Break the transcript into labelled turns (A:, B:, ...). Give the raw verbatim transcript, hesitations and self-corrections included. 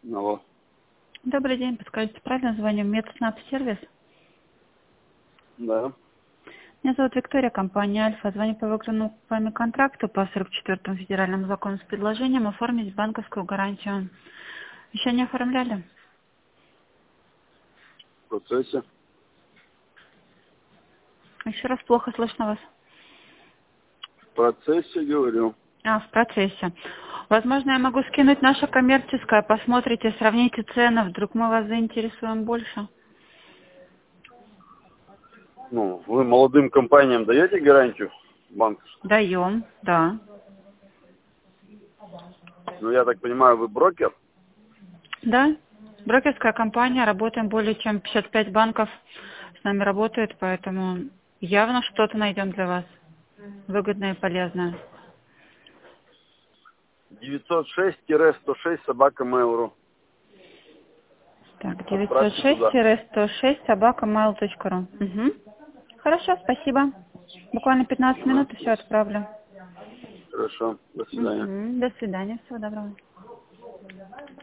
A: Алло.
B: Добрый день, подскажите, правильно звоню? Медснаб-сервис.
A: Да.
B: Меня зовут Виктория, компания Альфа. Звоню по выигранному вами контракту по сорок четвёртому федеральному закону с предложением оформить банковскую гарантию. Еще не оформляли?
A: В процессе.
B: Еще раз плохо слышно вас.
A: В процессе, говорю.
B: А, в процессе. Возможно, я могу скинуть наше коммерческое, посмотрите, сравните цены, вдруг мы вас заинтересуем больше.
A: Ну, вы молодым компаниям даете гарантию банковскую?
B: Даем, да.
A: Ну, я так понимаю, вы брокер?
B: Да, брокерская компания, работаем более чем пятьдесят пять банков с нами работает, поэтому явно что-то найдем для вас выгодное и полезное.
A: девятьсот шесть сто шесть собака mail.ru.
B: Так, девятьсот
A: Отправьте
B: шесть
A: туда.
B: сто шесть собака mail точка ру. Угу. Хорошо, спасибо. Буквально пятнадцать
A: Ага.
B: минут и все отправлю.
A: Хорошо. До свидания.
B: Угу. До свидания, всего доброго.